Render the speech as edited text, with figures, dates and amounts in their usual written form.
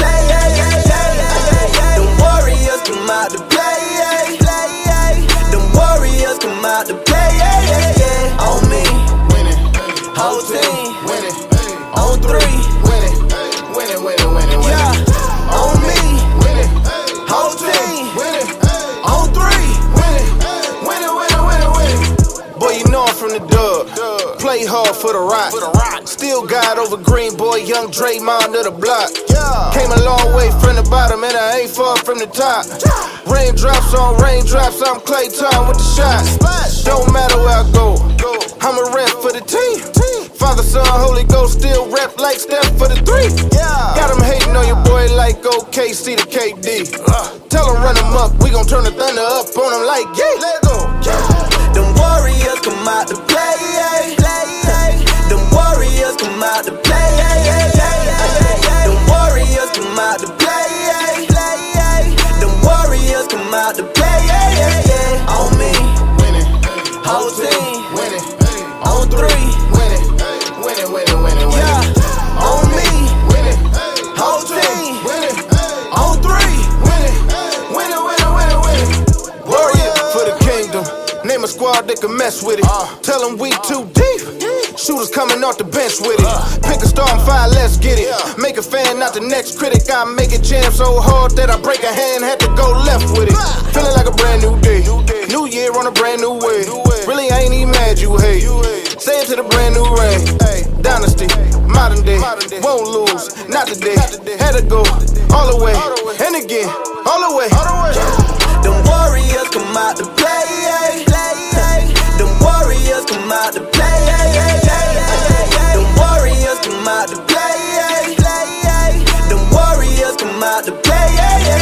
play. Them warriors come out to play. Them warriors come out to play. On me, Winning, whole team, winning, on three, winning, winning, winning, winning, yeah. On me, winning, whole team, winning, on three. winning, winning, winning, winning, winning. Boy, you know I'm from the dub. Play hard for the rock. Still God over green, boy, young Draymond of the block. Came a long way from the bottom, and I ain't far from the top. Raindrops on raindrops, I'm Klay Thompson with the shot. Don't matter where I go, I'm a rep for the team. Father, Son, Holy Ghost, still rep like Steph for the three. Got them hating on your boy like OKC to KD. Tell them run them up, we gon' turn the thunder up on them like yeah. Let go. Them warriors come out to play. Them warriors come out to play. Them warriors come out to play. Them warriors come out to play. On me, Winning, whole team, winning, on three, winning, winning, winning, winning, winning. yeah. On me, Winning, whole team, winning, on three. winning, winning, winning, winning, winning. Warrior for the kingdom. Name a squad that can mess with it. Tell them we too deep. Shooters coming off the bench with it. Pick a star and fire, let's get it. Make a fan, not the next critic. I make it jam so hard that I break a hand, had to go left with it. Feeling like a brand new day. New year on a brand new way. Really, I ain't even mad you hate. Say it to the brand new reign. Dynasty, modern day. Won't lose, not today. Had to go all the way. And again, all the way. Them warriors come out to play. Them warriors come out to play. Them warriors come out to play. Them warriors come out to play.